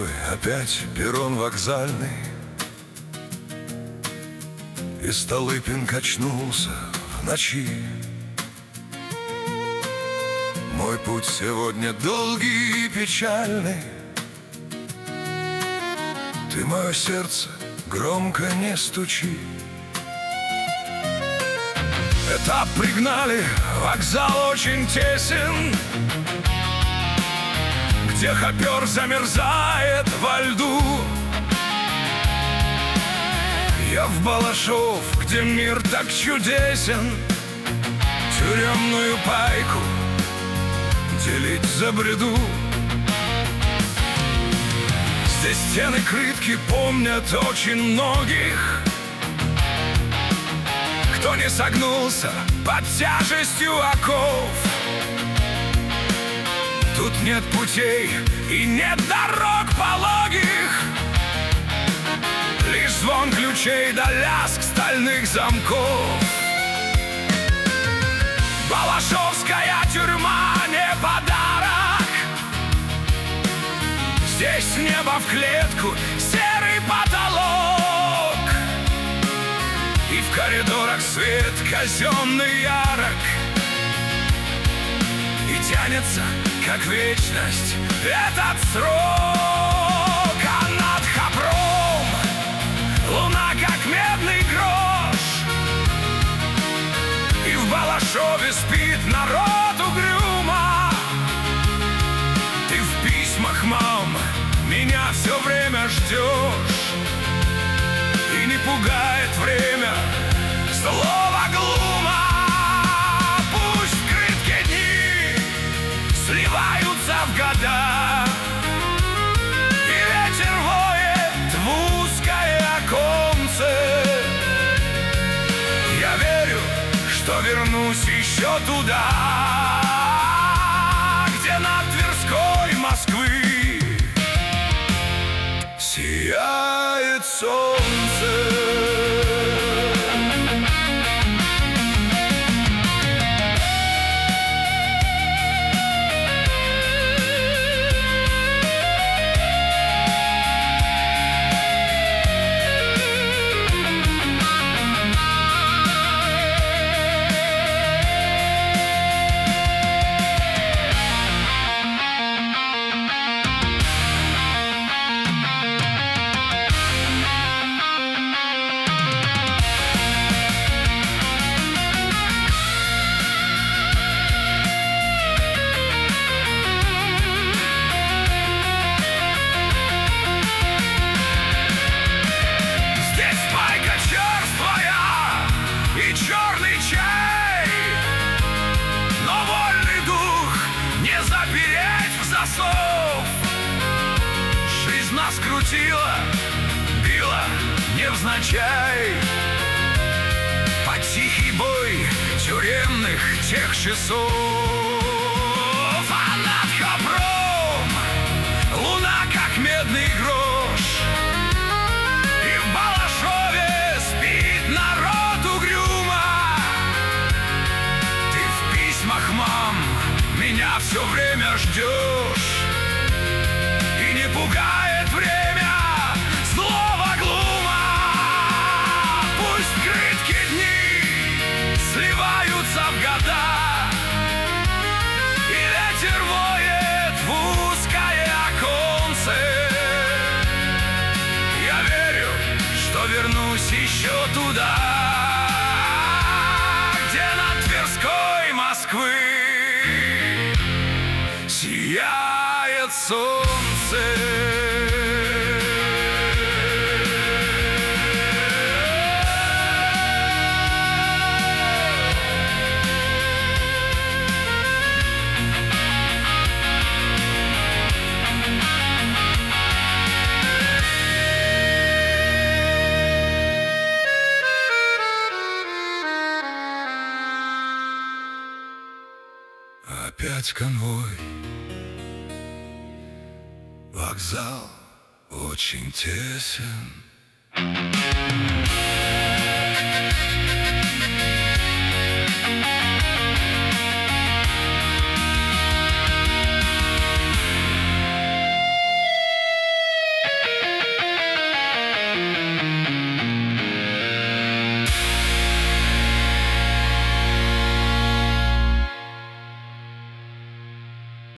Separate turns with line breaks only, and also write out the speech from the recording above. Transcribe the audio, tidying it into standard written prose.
конвой, опять перрон вокзальный, и Столыпин качнулся в ночи. Мой путь сегодня долгий и печальный. Ты, мое сердце, громко не стучи. Этап пригнали, вокзал очень тесен, где хопер замерзает во льду. Я в Балашов, где мир так чудесен, тюремную пайку делить забреду. Здесь стены крытки помнят очень многих, кто не согнулся под тяжестью оков. Тут нет путей и нет дорог пологих, лишь звон ключей да лязг стальных замков. Балашовская тюрьма не подарок. Здесь небо в клетку, серый потолок, и в коридорах свет казенный ярок, и тянется, как вечность, этот срок. А над Хопром луна, как медный грош, и в Балашове спит народ угрюмо. Ты в письмах, мам, меня все время ждешь, и не пугает время злого глума. Пусть в крытке дни сливаются в года, и ветер воет в узкое оконце. Я верю, что вернусь еще туда, где над Тверской Москвы сияет солнце. Черный чай, но вольный дух не запереть в засов. Жизнь нас крутила, била невзначай, под тихий бой тюремных тех часов. А над Хопром луна, как медный грош, и в Балашове спит народ. Мам, меня все время ждешь, и не пугает время злого глума. Пусть крытки дни сливаются в года, и ветер воет в узкое оконце. Я верю, что вернусь еще туда, где над Тверской Москвы сияет солнце. Опять конвой, вокзал очень тесен.